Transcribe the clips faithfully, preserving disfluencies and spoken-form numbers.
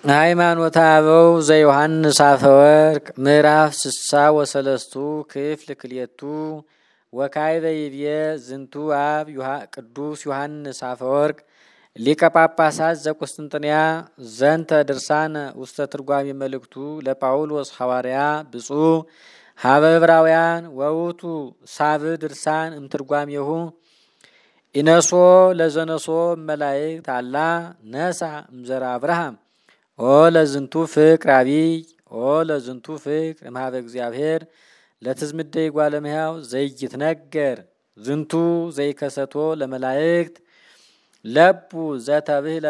ሃይማኖተ አበው ዘዮሐንስ አፈወርቅ ምዕራፍ ስሳ ወሰለስቱ ክፍል ክልኤቱ ወካዕበ ይቤ ዝንቱ አብ ቅዱስ ዮሐንስ አፈወርቅ ሊቀ ጳጳሳት ዘቁስጥንጥንያ ዘንተ ድርሳነ ውስተ ትርጓሜ መልእክቱ ለጳውሎስ ሐዋርያ ብፁዕ ሀበ ዕብራውያን ወውቱ ሳብ ድርሳን እምትርጓሜሁ ኢነሶ ለዘነሶ መላእክት አላ ነሳ እምዘራ አብርሃም ኦ ለዝንቱ ፍቅር አቢይ ኦ ለዝንቱ ፍቅር እምኀበ እግዚአብሔር ለትዝምደይ ጓለመያው ዘይትነገር ዝንቱ ዘይከሰቶ ለመላእክት ለቡ ዘተብህለ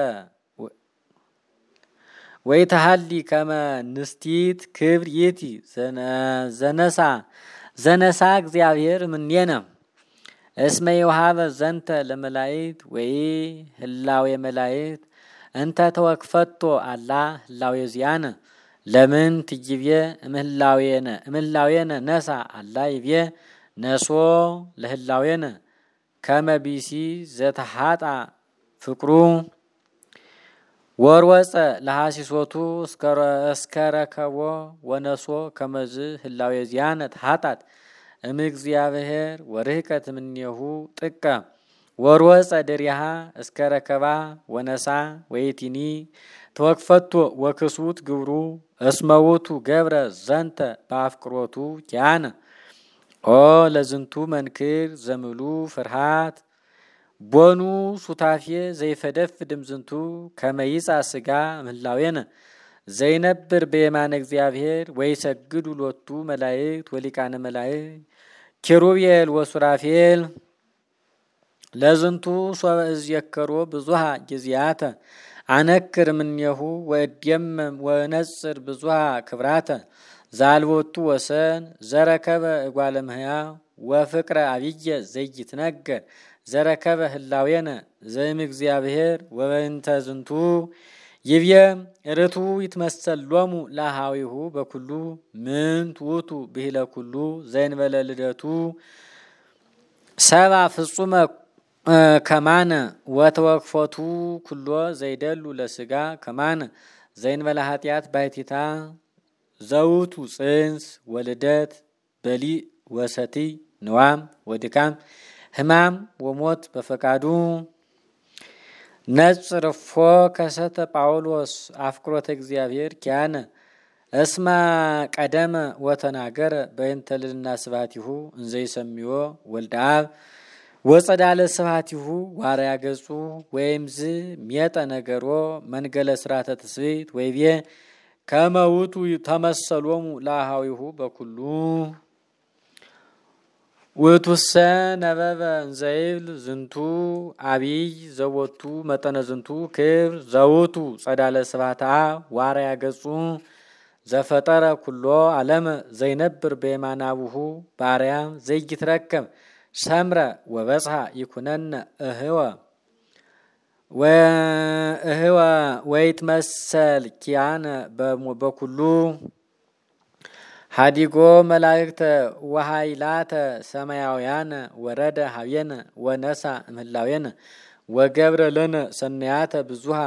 ወይተሃሊ ከመ ንስቲት ክብር ይእቲ ዘነሳ ዘነሳ እግዚአብሔር እምኔነ እስመ ይውሃበ ዘንተ ለመላእክት ወይ ህላዌ መላእክት እንተ ተወክፈቶ አላ ህላዌ ዚአነ ለምን ትይብየ እምህላዌነ እምህላዌነ ነሳ አላ ይብየ ነሶ ለህላዌነ ከመ ቢሲ ዘተሃጣ ፍቅሩ ወርወፀ ለሐሲሶቱ እስከረከቦ ወነሶ ከመዝ ህላዌ ዚአነ ተሃጣት እምእግዚአብሔር ወርህቀት እምኔሁ ጥቀ ወርወፀ ድሪሃ እስከረከባ ወነሳ ወይቲኒ ተወክፈቶ ወክሱት ግብሩ እስመውቱ ገብረ ዘንተ በአፍቅሮቱ ኪያነ ኦ ለዝንቱ መንክር ዘምሉ ፍርሃት ቦኑ ሱታፌ ዘይፈደፍ ድምዝንቱ ከመይጻ ስጋ ምህላዌነ ዘይነብር በየማነ እግዚአብሔር ወይሰግዱ ሎቱ መላእክት ወሊቃነ መላእክት ኪሩቤል ወሱራፌል ለዝንቱ ሶበ እዝየከሮ ብዙሃ ጊዜያተ አነክር እምኔሁ ወእድየመም ወነጽር ብዙሃ ክብራተ ዛልቦቱ ወሰን ዘረከበ እጓለ እመሕያው ወፍቅረ አብየ ዘይትነገር ዘረከበ ህላዌነ ዘእም እግዚአብሔር ወበእንተ ዝንቱ ይብየ ርቱ ይትመሰል ሎሙ ለአኀዊሁ በኩሉ ምንት ውእቱ ብሂለ ኩሉ ዘእንበለ ልደቱ ሰባ ፍጹመ ከማነ ወተወክፎቱ ኩሎ ዘይደሉ ለስጋ ከማነ ዘእንበለ ኃጢአት ባሕቲታ ዘውቱ ጽንስ ወልደት በሊእ ወሰትይ ንዋም ወድካም ሕማም ወሞት በፈቃዱ ነጽርፎ ከሰተ ጳውሎስ አፍቅሮተ እግዚአብሔር ኪያነ እስማ ቀደመ ወተናገረ በእንተ ልዕልና ስብሐቲሁ እንዘይሰምዮ ወልደ አብ ወጸዳለ ስብሐቲሁ ዋርያ ገጹ ወይምዝ ሜጠ ነገሮ መንገለ ስርዓተ ትስብእት ወይቤ ከመ ውእቱ ተመሰሎሙ ለአኀዊሁ በኩሉ ውእቱሰ ነበበ እንዘይብል ዝንቱ አቢይ ዘቦቱ መጠነ ዝንቱ ክብር ዘውቱ ጸዳለ ስብሐተ አብ ዋርያ ገጹ ዘፈጠረ ኩሎ ዓለመ ዘይነብር በየማነ አቡሁ ባርያም ዘይትረከብ ሰምረ ወበጽሐ ይኩነነ እህወ ወእህወ ወይትመሰል ኪያነ በኩሉ ሀዲጎ መላእክተ ወኃይላተ ሰማያውያነ ወረደ ሀቤነ ወነሳ እምህላዌነ ወገብረ ለነ ሰናያተ ብዙሃ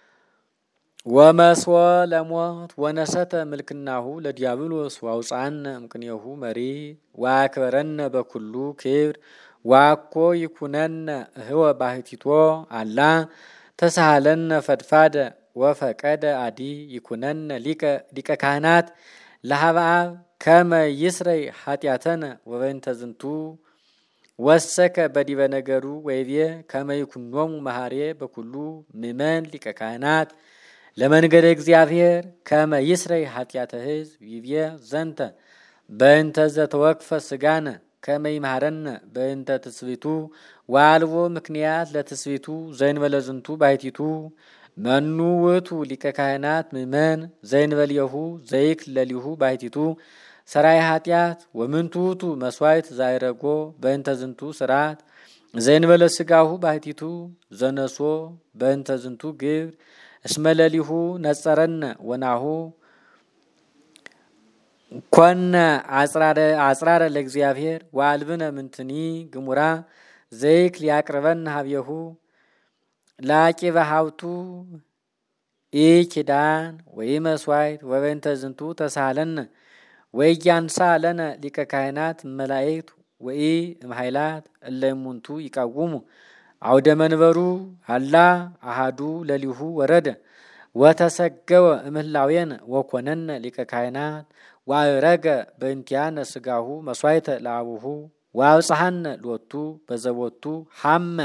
ወመስወ ለሞት ወነሰተ ምልክናሁ ለዲያብሎስ ዋውፃነ እምቅኔሁ መሪ ዋክበረነ በኩሉ ክብር ዋኮ ይኩነነ እህወ ባሕቲቶ አላ ተሳሃለነ ፈድፋደ ወፈቀደ አዲ ይኩነነ ሊቀ ካህናት ለሀበ አብ ከመ ይስረይ ኃጢአተነ ወበእንተ ዝንቱ ወሰከ በዲበ ነገሩ ወይቤ ከመ ይኩኖሙ መሐሬ በኩሉ ምእመን ሊቀ ካህናት ለመንገደ እግዚአብሔር ከመ ይስረይ ኃጢአተ ሕዝብ ይቤ ዘንተ በእንተ ዘተወክፈ ስጋነ ከመ ይምሃረነ በእንተ ትስብእቱ ወአልቦ ምክንያት ለትስብእቱ ዘእንበለ ዝንቱ ባሕቲቱ መኑ ውእቱ ሊቀ ካህናት ምእመን ዘእንበሌሁ ዘይክል ለሊሁ ባሕቲቱ ሰራይ ኃጢአት ወምንቱ ውእቱ መስዋዕት ዛይረጎ በእንተ ዝንቱ ስርዓት ዘእንበለ ስጋሁ ባሕቲቱ ዘነሶ በእንተ ዝንቱ ግብር እስመ ለሊሁ ነጸረነ ወናሁ ኮነ አጽራረ ለእግዚአብሔር ወአልብነ ምንትኒ ግሙራ ዘይክል ያቅርበነ ሀቤሁ ላቂበ ሀብቱ ኢኪዳን ወይ መስዋዕት ወበእንተ ዝንቱ ተሳለነ ወያንሳ ለነ ሊቀ ካህናት መላእክት ወይ እምኃይላት እለ እሙንቱ ይቃወሙ አውደ መንበሩ አላ አሃዱ ለሊሁ ወረደ ወተሰገወ እምህላዌነ ወኮነነ ሊቀ ካህናት ወአረገ በእንቲአነ ሥጋሁ መስዋዕተ ለአቡሁ ወአብጽሐነ ሎቱ በዘቦቱ ሐመ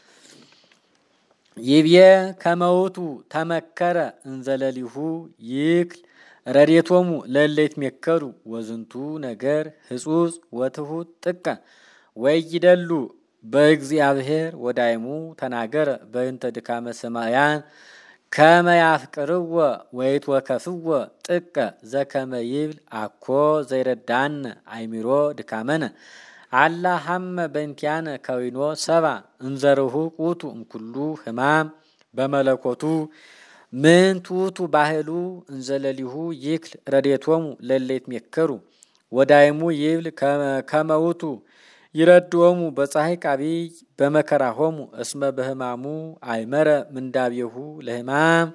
ይብየ ከመውቱ ተመከረ እንዘለሊሁ ይክል ረድኤቶሙ ለእለ ይትሜከሩ ወዝንቱ ነገር ህጹጽ ወትሑት ጥቀ ወይደሉ በእግዚአብሔር ወዳይሙ ተናገረ በእንተ ድካመ ሰማያን ከመ ያፍቅርዎ ወይትወከፍዎ ጥቀ ዘከመ ይብል አኮ ዘይረዳነ አይሚሮ ድካመነ አላ ሐመ በእንቲአነ ከዊኖ ሰባ እንዘርሁ ቁቱ እምኩሉ ሕማም በመለኮቱ ምን ቱቱ ባህሉ እንዘለሊሁ ይክል ረድኤቶሙ ለእለ ይትሜከሩ ወዳይሙ ይብል ከመውቱ ይረድዎሙ በፀሐይ ቃቢይ በመከራሆሙ እስመ በሕማሙ አይመረ ምንዳቤሁ ለሕማም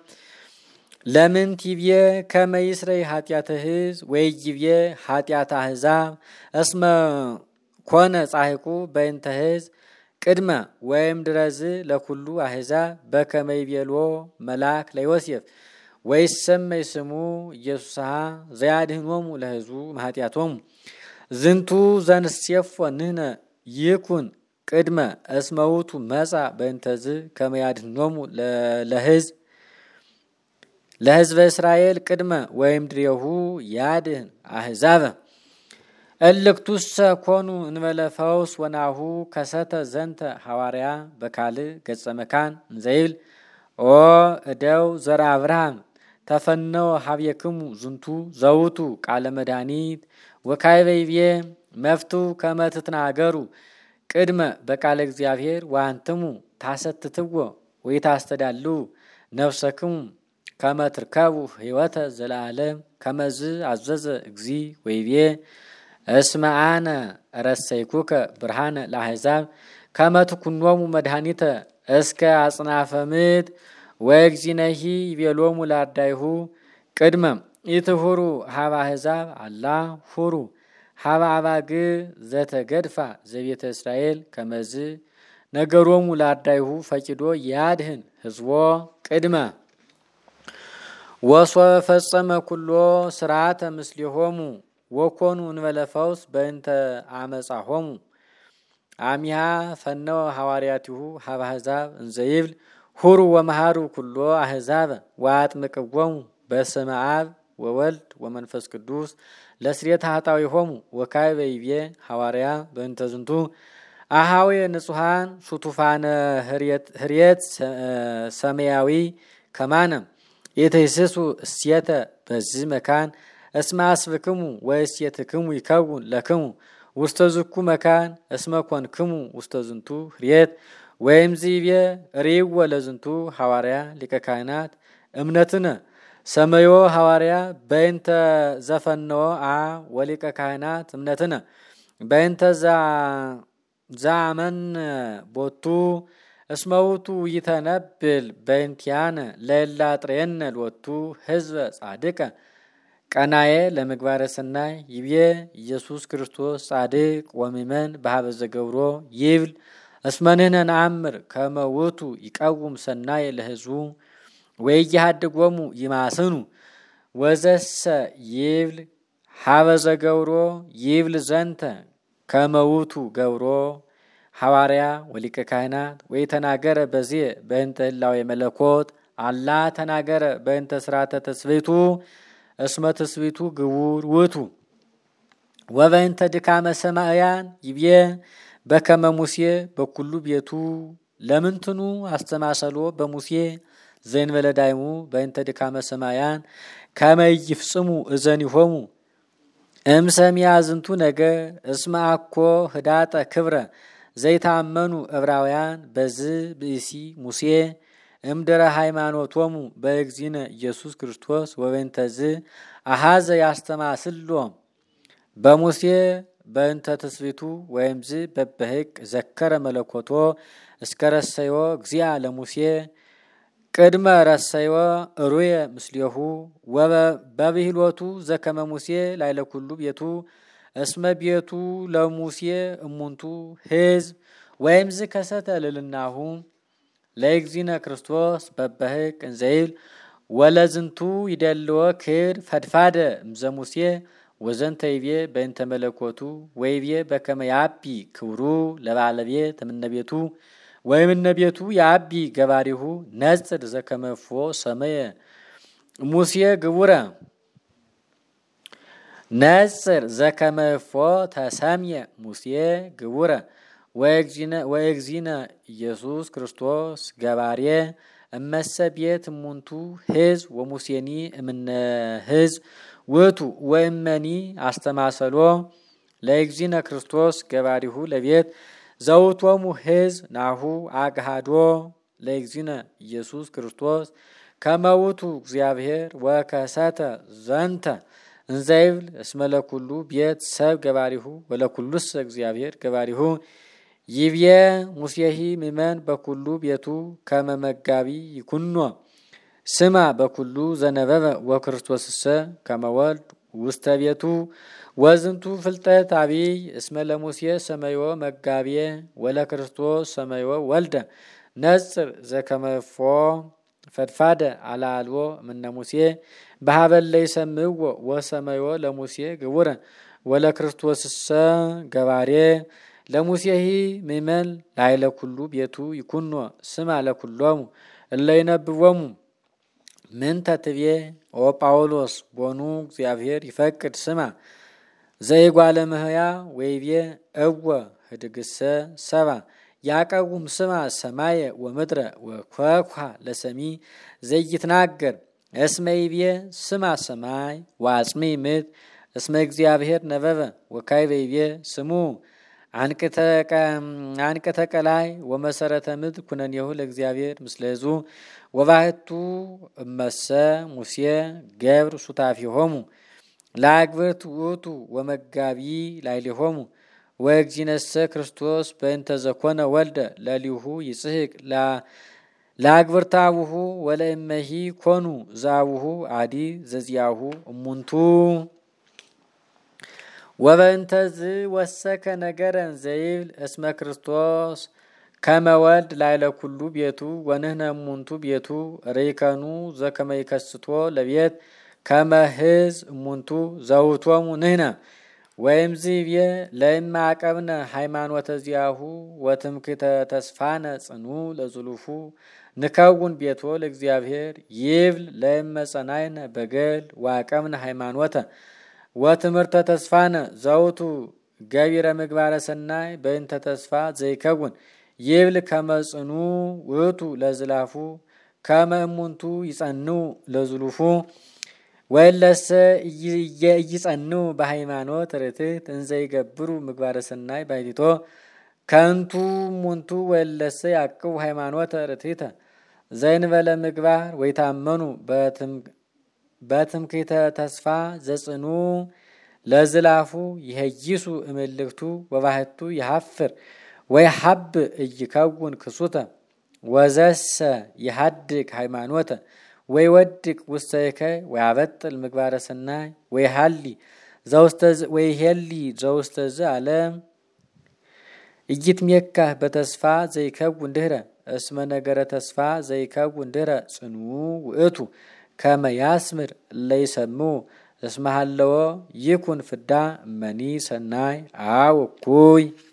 ለምን ቲብየ ከመ ይስረይ ኃጢአተ ሕዝብ ወይይብየ ኃጢአተ አሕዛብ እስመ ኮነ ጻሕቁ በእንተ ሕዝብ ቅድመ ወይም ድረዝ ለኩሉ አሕዛብ በከመ ይቤልዎ መልአክ ለዮሴፍ ወይሰመይ ስሙ ኢየሱስሃ ዘያድኅኖሙ ለሕዝቡ እምኃጢአቶሙ ዝንቱ ዘንሴፎ ንሕነ ይኩን ቅድመ እስመ ውእቱ መጻ በእንተዝ ከመ ያድኅኖሙ ለሕዝብ ለሕዝበ እስራኤል ቅድመ ወይም ድሬሁ ያድኅን አሕዛበ እልክቱሰ ኮኑ እንበለ ፈውስ ወናሁ ከሰተ ዘንተ ሐዋርያ በካልእ ገጸ መካን እንዘይብል ኦ እደው ዘርአ አብርሃም ተፈነወ ሀቤክሙ ዝንቱ ዘውቱ ቃለ መድኃኒት ወካዕበ ይብዬ መፍትው ከመ ትትናገሩ ቅድመ በቃለ እግዚአብሔር ወአንትሙ ታሰትትዎ ወይታስተዳልው ነፍሰክሙ ከመ ትርከቡ ሕይወተ ዘለዓለም ከመዝ አዘዘ እግዚ ወይቤ እስመ አነ ረሰይኩከ ብርሃነ ለአሕዛብ ከመ ትኩኖሙ መድኃኒተ እስከ አጽናፈ ምድር ወእግዚእነሂ ይቤሎሙ ለአርዳኢሁ ቅድመ ኢትሁሩ ሀበ አሕዛብ አላ ሁሩ ሀበ አባግዕ ዘተገድፋ ዘቤተ እስራኤል ከመዝ ነገሮሙ ለአርዳኢሁ ፈቂዶ ያድኅን ሕዝቦ ቅድመ ወሶበ ፈጸመ ኩሎ ስርዓተ ምስሌሆሙ ወኮኑ እንበለ ፈውስ በእንተ አመጻሆሙ አሚሃ ፈነወ ሐዋርያቲሁ ሀበ አሕዛብ እንዘይብል ሁሩ ወመሃሩ ኩሎ አሕዛበ ወአጥምቅዎሙ በስመ አብ ወወልድ ወመንፈስ ቅዱስ ለስርየተ ኃጣውኢሆሙ ወካዕበ ይብዬ ሐዋርያ በእንተ ዝንቱ አኀውየ ንጹሐን ሹቱፋነ ህርየት ሰማያዊ ከማነ ኢትሕስሱ እሴተ በዚህ መካን እስመ አስብክሙ ወእሴትክሙ ይከውን ለክሙ ውስተ ዝኩ መካን እስመ ኮንክሙ ውስተ ዝንቱ ህርየት ወይም ዚብየ ርእይዎ ለዝንቱ ሐዋርያ ሊቀ ካህናት እምነትነ ሰመዮ ሐዋርያ በእንተ ዘፈነወ አ ወሊቀ ካህናት እምነትነ በእንተ ዛመን ቦቱ እስመ ውእቱ ይተነብል በእንቲአነ ለእለ አጥርየነ ሎቱ ሕዝበ ጻድቀ ቀናዬ ለምግባረ ሰናይ ይብዬ ኢየሱስ ክርስቶስ ጻድቅ ወምእመን በሀበ ዘገብሮ ይብል እስመ ንሕነ ነአምር ከመ ውእቱ ይቀውም ሰናይ ለሕዝቡ ወይሃድጎሙ ይማስኑ ወዘሰ ይብል ሀበ ዘገብሮ ይብል ዘንተ ከመ ውእቱ ገብሮ ሐዋርያ ወሊቀ ካህናት ወይተናገረ በዚህ በእንተ ህላዌ መለኮት አላ ተናገረ በእንተ ስርዓተ ተስብእቱ እስመ ተስብእቱ ግቡር ውእቱ ወበእንተ ድካመ ሰማያን ይብዬ በከመ ሙሴ በኩሉ ቤቱ ለምንትኑ አስተማሰሎ በሙሴ ዘእንበለ ዳይሙ በእንተ ድካመ ሰማያን ከመ ይፍጽሙ እዘኒሆሙ እምሰሚያ ዝንቱ ነገር እስመ አኮ ህዳጠ ክብረ ዘይታመኑ ዕብራውያን በዝ ብእሲ ሙሴ እምድረ ሃይማኖቶሙ በእግዚእነ ኢየሱስ ክርስቶስ ወበእንተዝ አሐዘ ያስተማስሎም በሙሴ በእንተ ተስብእቱ ወይምዝ በበህቅ ዘከረ መለኮቶ እስከ ረሰዮ እግዚአ ለሙሴ ቅድመ ረሰይወ ሩየ ምስሌሁ ወበብሂሎቱ ዘከመ ሙሴ ላይለ ኩሉ ቤቱ እስመ ቤቱ ለሙሴ እሙንቱ ሕዝብ ወይምዝ ከሰተ ልልናሁ ለእግዚእነ ክርስቶስ በበህቅ እንዘይብል ወለዝንቱ ይደልዎ ክድ ፈድፋደ እምዘ ሙሴ ወዘንተ ይቤ በእንተ መለኮቱ ወይቤ በከመ ያቢ ክብሩ ለባለቤት እምነቤቱ ወይምነቤቱ ያቢ ገባሪሁ ነጽር ዘከመፎ ሰመየ ሙሴ ግቡረ ነጽር ዘከመፎ ተሰምየ ሙሴ ግቡረ ወእግዚእነ ኢየሱስ ክርስቶስ ገባሬ እመሰ ቤት እሙንቱ ሕዝብ ወሙሴኒ እምነ ሕዝብ ውእቱ ወእመኒ አስተማሰሎ ለእግዚእነ ክርስቶስ ገባሪሁ ለቤት ዘውቶሙ ሕዝብ ናሁ አግሃዶ ለእግዚእነ ኢየሱስ ክርስቶስ ከመውቱ እግዚአብሔር ወከሰተ ዘንተ እንዘይብል እስመ ለኩሉ ቤት ሰብ ገባሪሁ ወለኩሉስ እግዚአብሔር ገባሪሁ ይብየ ሙሴሂ ምእመን በኩሉ ቤቱ ከመመጋቢ ይኩኖ ስማ በኩሉ ዘነበበ ወክርስቶስሰ ከመወልድ ውስተ ቤቱ ወዝንቱ ፍልጠት አብይ እስመ ለሙሴ ሰመዮ መጋቢየ ወለክርስቶስ ሰመዮ ወልደ ነጽር ዘከመፎ ፈድፋደ አላልዎ እምነ ሙሴ በሀበለ ይሰምዕዎ ወሰመዮ ለሙሴ ግቡረ ወለክርስቶስሰ ገባሬ ለሙሴሂ ምእመን ላይለ ኩሉ ቤቱ ይኩኖ ስማ ለኩሎሙ እለ ይነብቦሙ ምንተ ትቤ ኦ ጳውሎስ ቦኑ እግዚአብሔር ይፈቅድ ስማ ዘይጓለ እምህያ ወይቤ እወ ህድግሰ ሰባ ያቀውም ስማ ሰማየ ወምድረ ወኮኳ ለሰሚ ዘይትናገር እስመ ይቤ ስማ ሰማይ ወአጽሚ ምድር እስመ እግዚአብሔር ነበበ ወካዕበ ይቤ ስሙ አንቅተ ቀላይ ወመሰረተ ምድር ኩነኔሁ ለእግዚአብሔር ምስለ ሕዝቡ ወባህቱ እመሰ ሙሴ ገብር ሱታፊሆሙ ለአግብርት ውእቱ ወመጋቢ ላዕሌሆሙ ወእግዚእነሰ ክርስቶስ በእንተ ዘኮነ ወልደ ለሊሁ ይጽሕቅ ለአግብርተ አቡሁ ወለእመሂ ኮኑ ዘአቡሁ አዲ ዘዚአሁ እሙንቱ ወበእንተዝ ወሰከ ነገረን ዘይብል እስመ ክርስቶስ ከመወልድ ላይለ ኩሉ ቤቱ ወንህነ እሙንቱ ቤቱ ርኢከኑ ዘከመ ይከስቶ ለቤት ከመ ሕዝብ እሙንቱ ዘውቶሙ ንህነ ወይምዝ ይቤ ለእመ አቀብነ ሃይማኖተ ዚአሁ ወትምክህተ ተስፋነ ጽኑ ለዝሉፉ ንከውን ቤቶ ለእግዚአብሔር ይብል ለእመ ጸናይነ በገል ወአቀብነ ሃይማኖተ ወትምህርተ ተስፋነ ዘውቱ ገቢረ ምግባረ ሰናይ በእንተ ተስፋ ዘይከውን ይብል ከመ ጽኑ ውእቱ ለዝላፉ ከመ እሙንቱ ይጸንዑ ለዝሉፉ ወለሰ ይጸንዑ በሃይማኖት ርትዕት እንዘ ይገብሩ ምግባረ ሰናይ ባሕቲቶ ከንቱ እሙንቱ ወለሰ ያቅቡ ሃይማኖተ ርትዕተ ዘእንበለ ምግባር ወይታመኑ በትምክህተ ተስፋ ዘጽኑ ለዝላፉ ይሄይሱ እምልክቱ ወባህቱ ይሐፍር ወይሐብ እይከውን ክሱተ ወዘሰ ይሐድግ ሃይማኖተ ወይወድቅ ውስተ እከይ ወያበጥል ምግባረ ሰናይ ወይሃሊ ወይሄሊ ዘውስተ ዘዓለም ኢይትሜካህ በተስፋ ዘይከውን ድህረ እስመ ነገረ ተስፋ ዘይከውን ድህረ ጽኑ ውእቱ ከመ ያስምር ለይሰምዑ እስመ ሀለወ ይኩን ፍዳ እመኒ ሰናይ አው እኩይ